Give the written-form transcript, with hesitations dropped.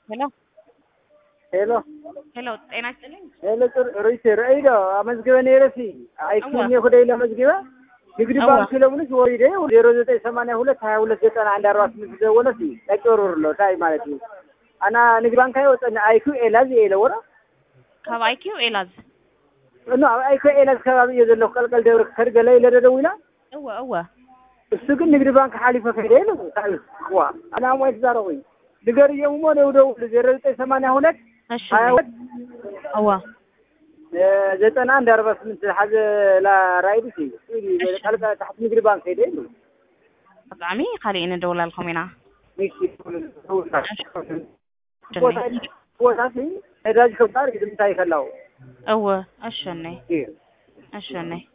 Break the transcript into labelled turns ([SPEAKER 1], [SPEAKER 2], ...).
[SPEAKER 1] Hello.
[SPEAKER 2] Hello.
[SPEAKER 1] Hello. ጤና ይስጥልኝ።
[SPEAKER 2] Hello ርዕስ ረይዶ አመዝግበን የረሲ አይኩኝ ወደ ለመዝግባ ንግድ ባንክ ስለምንስ ወይዴ 0982 229148 ደወለሲ ለቆሮር ነው ታይ ማለት ነው አና ንግድ ባንክ አይወጣና አይኩ ኤላዝ የለወራ
[SPEAKER 1] ከባይኩ ኤላዝ
[SPEAKER 2] ነው አይኩ ኤላዝ ከባቢ የዘለው ቀልቀል ደብረ ከርገላይ ለደደውና
[SPEAKER 1] እወ
[SPEAKER 2] እሱ ግን ንግድ ባንክ ሐሊፈ ከሄደ ነው ታይዋ አና ሞይት ዛረውኝ ንገር የሙሞ ነው ደው 0982
[SPEAKER 1] እሺ አዋ
[SPEAKER 2] 9148 حاجه لا رايدتي قالك تحت نجري بانك هيدي
[SPEAKER 1] طعمي خلينا ندور لكم هنا
[SPEAKER 2] ميكي هو تاسي هداج كبار يدم تاي خلاو
[SPEAKER 1] اوا اشني